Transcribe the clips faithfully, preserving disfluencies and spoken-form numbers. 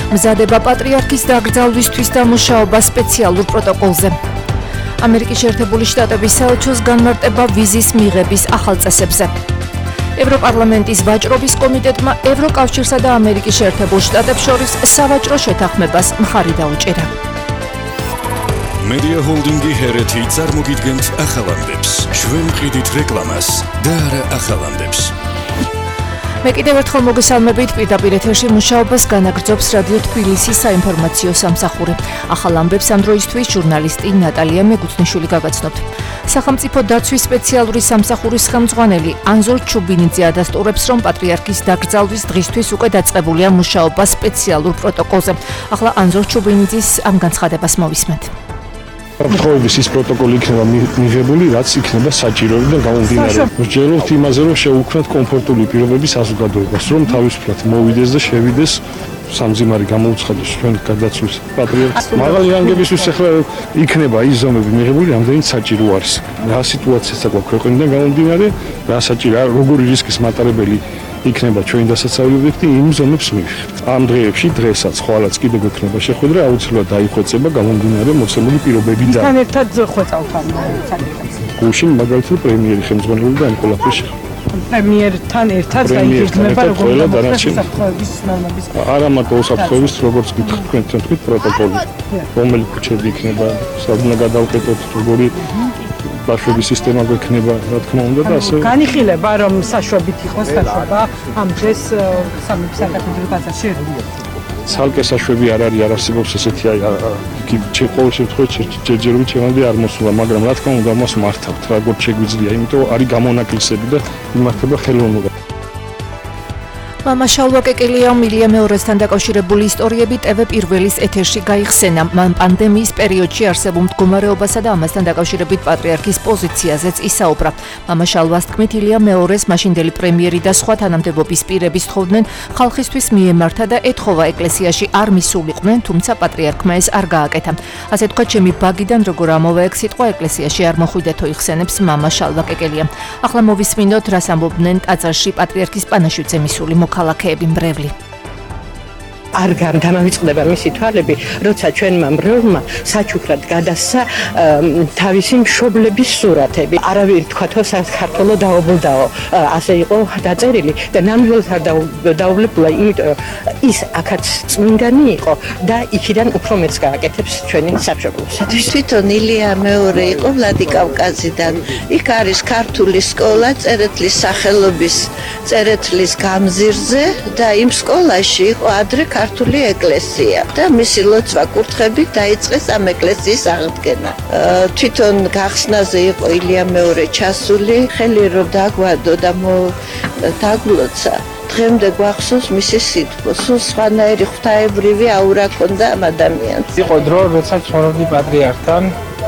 მზადება პატრიარქის დაკრძალვისთვის და მუშაობა სპეციალურ პროტოკოლზე. ამერიკის შეერთებული შტატების საელჩოს განმარტება ვიზის მიღების ახალ წესებზე. ევროპარლამენტის ვაჭრობის კომიტეტმა ევროკავშირსა და ამერიკის შეერთებულ შტატებს შორის სავაჭრო შეთანხმებას მხარი დაუჭირა. Media Holding-ი ჰერეთი წარმოგიდგენთ ახალამდებს. ჩვენ მყიდით რეკლამას და არა ახალამდებს. მე კიდევ ერთხელ მოგესალმებით, პირდაპირ ეთერში მუშაობას განაგრძობს რადიო თბილისის საინფორმაციო სამსახური. ახალ ამბებს ამ დროისთვის ჟურნალისტი ნატალია მეგუცნიშვილი გაგაცნობთ. სახელმწიფო დაცვის სპეციალური სამსახურის ხელმძღვანელი ანზორ ჩუბინიძე ადასტურებს, რომ პატრიარქის დაკრძალვის დღისთვის უკვე დაწყებულია მუშაობა სპეციალურ პროტოკოლზე. ახლა ანზორ ჩუბინიძის ამ განცხადებას მოვისმენთ. Აფრთხოების ის პროტოკოლი იქნება მიღებული, რაც იქნება საჭირო და გამომდინარე. ვსჯელობთ იმაზე, რომ შევუქმნათ კომფორტული პირობები საზოგადოებას, რომ თავისუფლად მოვიდეს და შევიდეს სამძიმარი გამოუცხადოს ჩვენ გადაცვის პატრიარქს. მაღალი რანგებისთვის ახლა იქნება ის ზომები მიღებული, რამდენიც საჭირო არის. რა სიტუაციასაც აქვს ქვეყნიდან გამომდინარე, რა საჭირო, როგორი რისკის მატარებელი იქნება ჩვენი დასაცავი ობიექტი, იმ ზომებს მივიღებთ. ამ დღეებში, დღესაც, ხვალაც კიდევ ექნება შეხვედრა, აუცილებლად დაიხვეწება გამომდინარე მოცემული პირობებიდან. თან ერთად ხვეწავთ ამ საკითხებს. გუშინ მაგალითად პრემიერი ხელმძღვანელი და ამ ყველაფრის შეხვედრა. პრემიერთან ერთად დაიგეგმება როგორი საფრთხეების ნორმების. არა მარტო საფრთხეების, როგორც გითხრათ თქვენ თქვით პროტოკოლი, რომელი ქუჩები იქნება, სადღაც გადავკეთოთ, როგორი საშვების სისტემა გვექნება, რა თქმა უნდა და ასე. განიხილება, რომ საშვებით იყოს საშვება ამ დღეს სამეფო საკათედრო ტაძარში. ცალკე საშვები არ არის, არ არსებობს ესეთი აი ყოველ შემთხვევაში ჯერჯერობით შემოვიდი არ მოსულა, მაგრამ რა თქმა უნდა მას მართავთ, როგორც შეგვიძლია, იმიტომ არის გამონაკლისები და იმართება ხელოვნურად. მამა შალვა კეკელია მილია მეორესთან დაკავშირებული ისტორიები ტევ პირველის ეთერში გაიხსენა. მან პანდემიის პერიოდში არსებულ მდგომარეობასა და ამასთან დაკავშირებით პატრიარქის პოზიციაზეც ისაუბრა. მამა შალვას თქმით, ილია მეორეს მაშინდელი პრემიერი და სხვა თანამდებობის პირები სთხოვდნენ ხალხისთვის მიემართა და ეთხოვა ეკლესიაში არ მისულიყვნენ, თუმცა პატრიარქმა ეს არ გააკეთა. ასე თქვა, ჩემი ბაგიდან როგორ ამოვა ეგ სიტყვა, ეკლესიაში არ მოხვიდეთო, იხსენებს მამა შალვა კეკელია. ახლა მოვისმინოთ, რას ამბობდნენ ტაძარში პატრიარქის პანაშვიდზე მისული ქალაქეები მრევლი. არ გამავიწყდება მისი თვალები, როცა ჩვენმა მრევლმა საჩუქრად გადასცა თავისი მშობლების სურათები. არავინ თქვათო საქართველო დაობლდაო, ასე იყო დაწერილი და ნამდვილად არ დაობლებულა, იმიტომ ის აქაც წმინდანი იყო და იქიდან უფრო მეც გააკეთებს ჩვენი სამშობლოსათვის. თვითონ ილია მეორე იყო ვლადიკავკაზიდან. იქ არის ქართული სკოლა, წერეთლის სახელობის წერეთლის გამზირზე და იმ სკოლაში იყო ადრე ქართული ეკლესია და მისი ლოცვა კურთხებით დაიწყეს ამ ეკლესიის აღდგენა. თვითონ გახსნაზე იყო ილია მეორე ჩასული, ხელი რო დაგვადო და დაგლოცა. დღემდე გვახსოვს მისი სიტყვა, სულ სხვანაირი ღვთაებრივი აურა ჰქონდა ამ ადამიანს. იყო დრო, როდესაც ცხოვრობდი პატრიარქთან.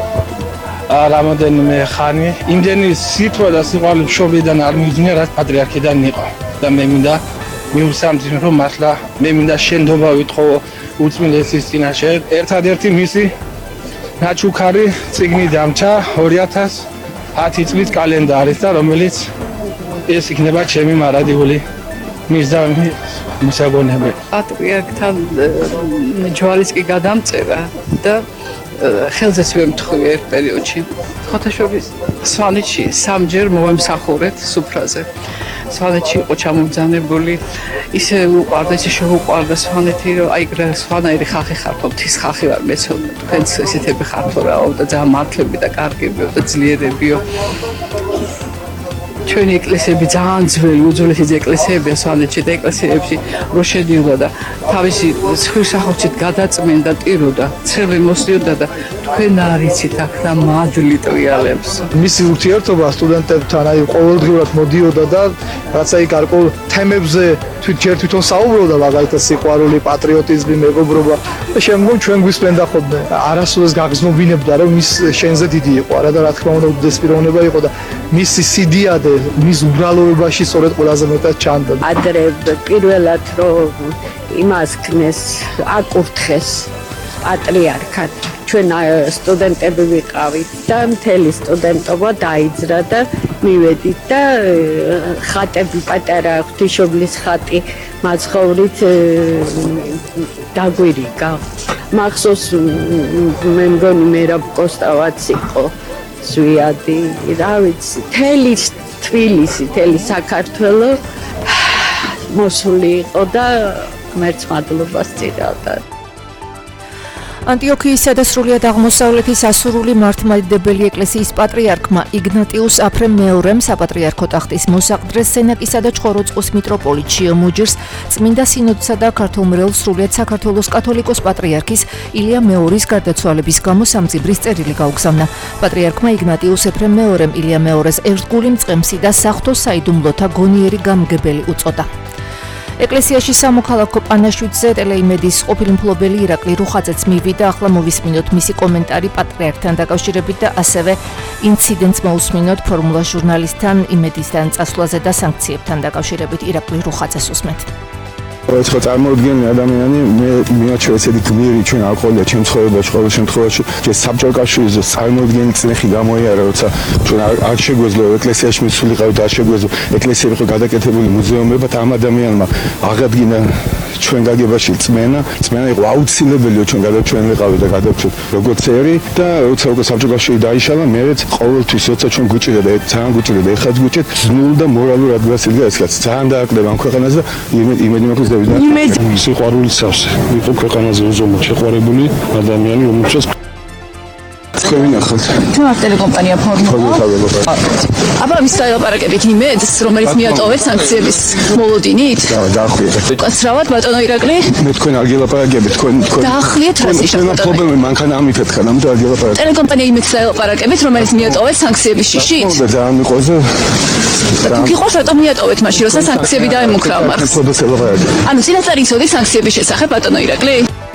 რამოდენიმე ხანი იმდენი სიტყვა და სიყვარული მშობლიდან არ მივიძნე, რაც პატრიარქიდან იყო და მე მინდა მივსამძიმ რომ მართლა მე მინდა შენდობა ვიტყო უწმინდესის წინაშე. ერთადერთი მისი ნაჩუქარი წიგნი დამჩა ორი ათას ათი წლის კალენდარის და რომელიც ეს იქნება ჩემი მარადიული მიზანი მისაგონებელი. პატრიარქთან ჯვალის კი გადამწერა და ხელზეც ვემთხვი ერთ პერიოდში. ხოთაშობის სვანეთში სამჯერ მოვემსახურეთ სუფრაზე. სვანეთში იყო ჩამომძანებული, ისე უყვარდა, ისე შეუყვარდა სვანეთი, რომ აი სვანაირი ხალხი ხართო, მთის ხალხი ვარ მეცოდნა, თქვენც ესეთები ხართო რაო და ძალიან მართლები და კარგებიო და ძლიერებიო. ჩვენი ეკლესიები ძალიან ძველი, უძველესი ეკლესიებია სვანეთში და ეკლესიებში რო შედიოდა და თავისი ხვირსახოთით გადაწმენდა, ტიროდა, ცრემლი მოსდიოდა და თქვენ არ იცით აქ და მადლი ტრიალებს. მისი ურთიერთობა სტუდენტებთან აი ყოველდღიურად მოდიოდა და რაც აი გარკვეულ თემებზე თვითონ თვითონ საუბრობდა, მაგალითად სიყვარული, პატრიოტიზმი, მეგობრობა და შემდგომ ჩვენ გვისმენდა ხოლმე. არასოდეს გაგზნობინებდა, რომ ის შენზე დიდი იყო, არა და რა თქმა უნდა უდიდეს პიროვნება იყო და მისი სიდიადე მის უბრალოებაში სწორედ ყველაზე მეტად ჩანდა. ადრე პირველად რომ იმას ქნეს აკურთხეს პატრიარქად ჩვენ სტუდენტები ვიყავით და მთელი სტუდენტობა დაიძრა და მივედით და ხატები პატარა ღვთისმშობლის ხატი მაცხოვრით დაგვირიგა. მახსოვს მე მგონი მერაბ კოსტავაც იყო ზვიადი, რა ვიცი, მთელი თბილისი, მთელი საქართველო მოსული იყო და ღმერთს მადლობას ვწირავდა. ანტიოქიისა და სრულიად აღმოსავლეთის ასურული მართლმადიდებელი ეკლესიის პატრიარქმა იგნატიუს აფრემ მეორემ საპატრიარქო ტახტის მოსაყდრეს სენაკისა და ჩხოროწყუს მიტროპოლიტ შიომუჯირს წმინდა სინოდსა და ქართულ-მრევლ სრულიად საქართველოს კათოლიკოს პატრიარქის ილია მეორის გარდაცვალების გამო სამძიბრის წერილი გაუგზავნა. პატრიარქმა იგნატიუს აფრემ მეორემ ილია მეორის ერთგული მწყემსი და საღვთო საიდუმლოთა გონიერი გამგებელი უწოდა. ეკლესიაში სამოქალაქო პანაშვიდზე ტელეიმედის ყოფილი მფლობელი ირაკლი რუხაძეც მივიდა. ახლა მოვისმინოთ მისი კომენტარი პატრიარქთან დაკავშირებით და ასევე ინციდენტს მოვუსმინოთ ფორმულა ჟურნალისტთან იმედისთან წასვლაზე და სანქციებთან დაკავშირებით. ირაკლი რუხაძეს უსმენთ. ხო წარმოუდგენელი ადამიანი მე მიაჩვევა ესეთი გმირი ჩვენ არ ყოლია ჩემ ცხოვრებაში ყოველ შემთხვევაში ჩვენ საბჭოთა კავშირის წარმოუდგენელი წნეხი გამოიარა როცა ჩვენ არ შეგვეძლო ეკლესიაში მისულიყავით არ შეგვეძლო ეკლესიები ხო გადაკეთებული მუზეუმებად ამ ადამიანმა აღადგინა ჩვენ გაგებაში წმენა წმენა იყო აუცილებელია ჩვენ გადაჩვენილიყავით და გადავწვეთ როგორც ერი და როცა უკვე საბჭოთა კავშირი დაიშალა მეც ყოველთვის როცა ჩვენ გვიჭირდა და ძალიან გვიჭირდა ეხაც გვიჭირთ ზნულ და მორალურ ადგილას იდგა ეს კაცი ძალიან დააკრება ამ ქვეყანას და იმედი მაქვს სიყვარულის სავსე იყო ქვეყანაზე უზომოდ შეყვარებული ადამიანი, რომელსაც ვინახავთ. თუ არ ტელეკომპანია ფორმულა. აბა ვის დაელაპარაკებით იმედს, რომელიც მიატოვეთ სანქციების მოლოდინით? და დაახლოებით. კაცრავად ბატონო ირაკლი? მე თქვენ არ გელაპარაკებით, თქვენ თქვენ. დაახლოებით რას იშავთ? თქვენ პრობლემა მანქანა ამიფეთქა, ნამდვილად არ გელაპარაკებით. ტელეკომპანია იმედს დაელაპარაკებით, რომელიც მიატოვეთ სანქციების შიშით? და ძალიან მიყვარზე. თუ გიყავს რატომ მიატოვეთ მაშინ, როცა სანქციები დაემუქრა მას? ანუ წინასწარი იცოდი სანქციების შესახებ ბატონო ირაკლი?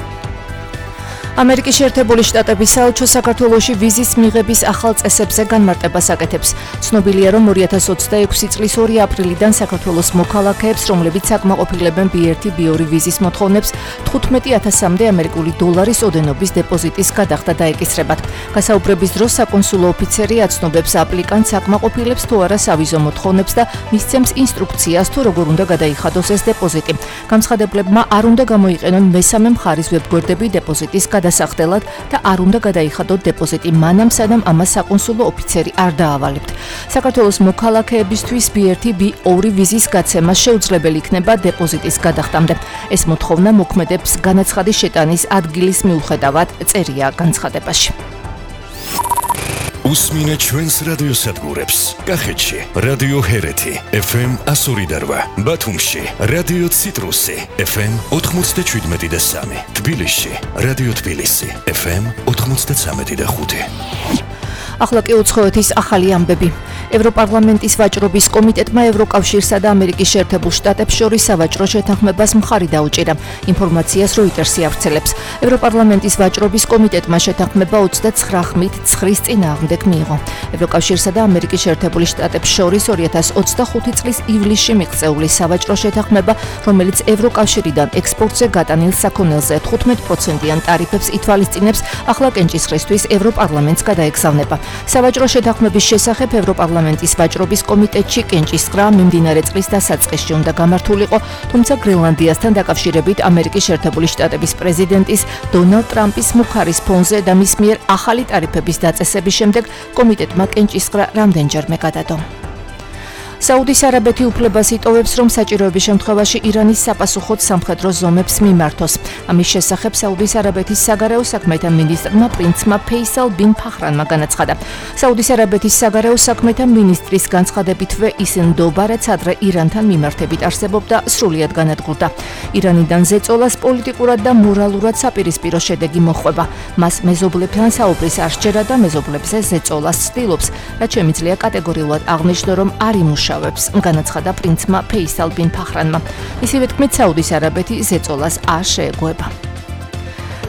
ამერიკის შეერთებული შტატების საელჩო საქართველოში ვიზის მიღების ახალ წესებზე განმარტებას აკეთებს. ცნობილია, რომ ორი ათას ოცდაექვსი წლის ორი აპრილიდან საქართველოს მოქალაქეებს, რომლებიც საკმაყოფილებენ ბი ერთი ბი ორი ვიზის მოთხოვნებს, თხუთმეტი ათასამდე ამერიკული დოლარის ოდენობის დეპოზიტის გადახდა დაეკისრებათ. გასაუბრების დროს საკონსულო ოფიცერი აცნობებს აპლიკანტს საკმაყოფილებს თუ არა სავიზო მოთხოვნებს და მისცემს ინსტრუქციას თუ როგორ უნდა გადაიხადოს ეს დეპოზიტი. გამცხადებლებმა არ უნდა გამოიყენონ მესამე მხარის ვებგვერდები დეპოზიტის დასახდელად და არ უნდა გადაიხადოთ დეპოზიტი მანამ სანამ ამას საკონსულო ოფიცერი არ დაავალებთ. საქართველოს მოქალაქეებისთვის ბი ერთი ბი ორი ვიზის გაცემა შეუძლებელი იქნება დეპოზიტის გადახდამდე. ეს მოთხოვნა მოქმედებს განაცხადის შეტანის ადგილის მიუხედავად წერია განცხადებაში. უსმინეთ ჩვენს რადიოსადგურებს. კახეთში რადიო ჰერეთი ეფ ემ ასორი და რვა, ბათუმში რადიო ციტრუსი ეფ ემ ოთხმოცდაშვიდმეტი და სამი, თბილისში რადიო თბილისი ეფ ემ ოთხმოცდაცამეტი და ხუთი. ახლა კი უცხოეთის ახალი ამბები. ევროპარლამენტის ვაჭრობის კომიტეტმა ევროკავშირსა და ამერიკის შეერთებულ შტატებს შორის სავაჭრო შეთანხმებას მხარი დაუჭირა. ინფორმაციას როიტერსი ავრცელებს. ევროპარლამენტის ვაჭრობის კომიტეტმა შეთანხმება ოცდაცხრა ხმით ცხრის წინააღმდეგ მიიღო. ევროკავშირსა და ამერიკის შეერთებული შტატებს შორის ორი ათას ოცდახუთი წლის ივლისში მიღწეული სავაჭრო შეთანხმება, რომელიც ევროკავშირიდან ექსპორტზე გატანილ საქონელზე თხუთმეტ პროცენტიან ტარიფებს ითვალისწინებს, ახლა კენჭისყრისთვის ევროპარლამენტს გადაეგზავნება. სავაჭრო შეთანხმების შესახებ ევროპარლამენტის ვაჭრობის კომიტეტში კენჭისყრა მიმდინარე წლის დასაწყისში უნდა გამართულიყო, თუმცა გრენლანდიასთან დაკავშირებით ამერიკის შეერთებული შტატების პრეზიდენტის დონალდ ტრამპის მუხარის ფონზე და მის მიერ ახალი ტარიფების დაწესების შემდეგ კომიტეტმა კენჭისყრა რამდენჯერმე გადადო. საუდის არაბეთი უფლებას იტოვებს, რომ საჭიროების შემთხვევაში ირანის საპასუხოდ სამხედრო ზომებს მიმართოს. ამის შესახებ საუდის არაბეთის საგარეო საქმეთა მინისტრმა პრინცმა ფეისალ ბინ ფახრანმა განაცხადა. საუდის არაბეთის საგარეო საქმეთა მინისტრის განცხადებითვე ის ნდობა, რაც ადრე ირანთან მიმართებით არსებობდა, სრულიად განადგურდა. ირანიდან ზეწოლას პოლიტიკურად და მორალურად საპირისპირო შედეგი მოჰყვება. მას მეზობლებთან საუბრის არ სჯერა და მეზობლებზე ზეწოლას ცდილობს, რაც შემიძლია კატეგორიულად აღნიშნო, რომ არ იმუშავებს. განაცხადა პრინცმა ფეისალ ბინ ფახრანმა. ისევე თქმით, საუდის არაბეთი ზეწოლას არ შეეგუება.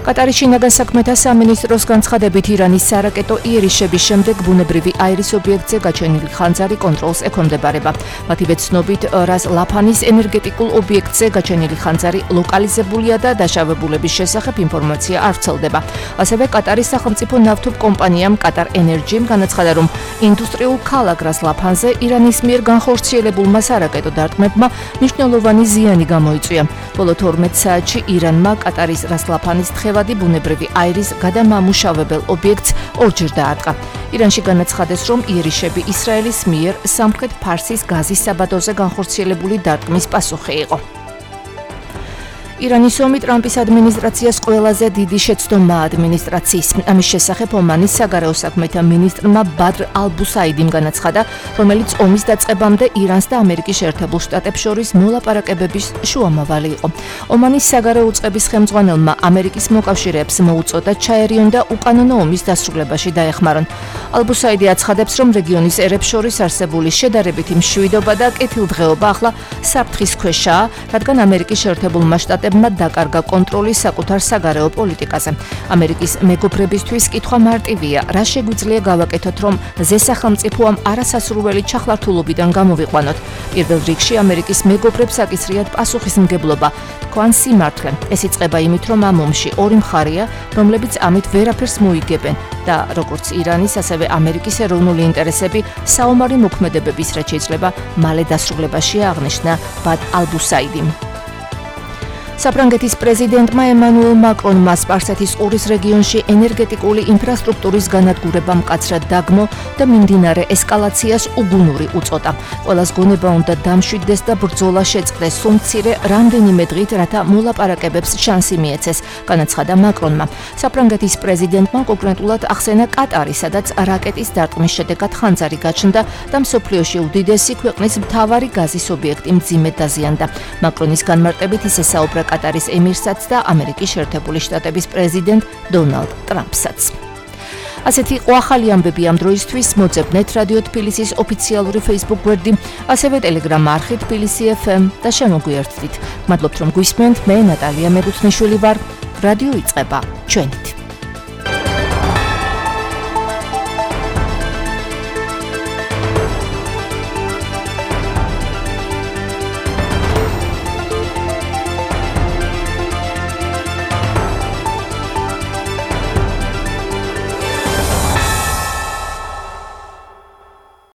კატარის შინაგან საქმეთა სამინისტროს განცხადებით ირანის სარაკეტო იერიშების შემდეგ ბუნებრივი აირის ობიექტზე გაჩენილი ხანძარი კონტროლს ექვემდებარება. მათივე ცნობით, რას ლაფანის ენერგეტიკულ ობიექტზე გაჩენილი ხანძარი ლოკალიზებულია და დაშავებულების შესახებ ინფორმაცია არ ვრცელდება. ასევე კატარის სახელმწიფო ნავთობ კომპანიამ Qatar Energy-მ განაცხადა, რომ ინდუსტრიულ ქალაქ რას ლაფანზე ირანის მიერ განხორციელებულმა სარაკეტო დარტყმებმა მნიშვნელოვანი ზიანი გამოიწვია. ბოლო თორმეტ საათში ირანმა კატარის რას ლაფანის თხევადი ბუნებრივი აირის გადამამუშავებელ ობიექტს ორჯერ დაარტყა. ირანში განაცხადეს, რომ იერიშები ისრაელის მიერ სამხრეთ ფარსის გაზის საბადოზე განხორციელებული დარტყმის პასუხი იყო. ირანის ომი ტრამპის ადმინისტრაციას ყველაზე დიდი შეცდომაა ადმინისტრაციის. ამის შესახებ ომანის საგარეო საქმეთა მინისტრმა ბადრ ალ-ბუსაიდიმ განაცხადა, რომელიც ომის დაწყებამდე ირანს და ამერიკის შეერთებულ შტატებს შორის მოლაპარაკებების შუამავალი იყო. ომანის საგარეო უწყების ხელმძღვანელმა ამერიკის მოკავშირეებს მოუწოდა ჩაერიონ და უკანონო ომის დასრულებაში დაეხმარონ. ალ-ბუსაიდი აცხადებს, რომ რეგიონის ერებს შორის არსებული შედარებითი მშვიდობა და კეთილდღეობა ახლა საფრთხის ქვეშაა, რადგან ამერიკის შეერთებულმა შტატებმა დაკარგა კონტროლი საკუთარ საგარეო პოლიტიკაზე. ამერიკის მეგობრებისთვის კითხვა მარტივია, რა შეგვიძლია გავაკეთოთ, რომ ზესახელმწიფო ამ არასასურველი ჩახლართულობიდან გამოვიყვანოთ. პირველ რიგში ამერიკის მეგობრებს აკისრიათ პასუხისმგებლობა, თქვან სიმართლე. ეს იწყება იმით, რომ ამ ომში ორი მხარეა, რომლებიც ამით ვერაფერს მოიგებენ და როგორც ირანის, ასევე ამერიკის ეროვნული ინტერესები საომარი მოქმედებების რაც შეიძლება მალე დასრულებაში აღნიშნა ბად ალ-ბუსაიდიმ. საფრანგეთის პრეზიდენტმა ემანუელ მაკრონმა სპარსეთის ყურის რეგიონში ენერგეტიკული ინფრასტრუქტურის განადგურება მკაცრად დაგმო და მიმდინარე ესკალაციას უგუნური უწოდა. ყველას გონება უნდა დამშვიდდეს და ბრძოლა შეწყდეს, სულ მცირე რამდენიმე დღით, რათა მოლაპარაკებებს შანსი მიეცეს, განაცხადა მაკრონმა. საფრანგეთის პრეზიდენტმა კონკრეტულად ახსენა კატარი, სადაც რაკეტის დარტყმის შედეგად ხანძარი გაჩნდა და მსოფლიოში უდიდესი ქვეყნის მთავარი გაზის ობიექტი მძიმედ დაზიანდა. მაკრონის განმარტებით ისე საუბრა კატარის ემირსაც და ამერიკის შეერთებული შტატების პრეზიდენტ დონალდ ტრამპსაც. ასეთი იყო ახალი ამბები ამ დროისთვის. მოძებნეთ რადიო თბილისის ოფიციალური Facebook გვერდი, ასევე Telegram არხი თბილისი ეფ ემ და შემოგვიერთდით. მადლობთ რომ გვისმენთ. მე ნატალია მეგუცნიშვილი ვარ. რადიო იწყება ჩვენით.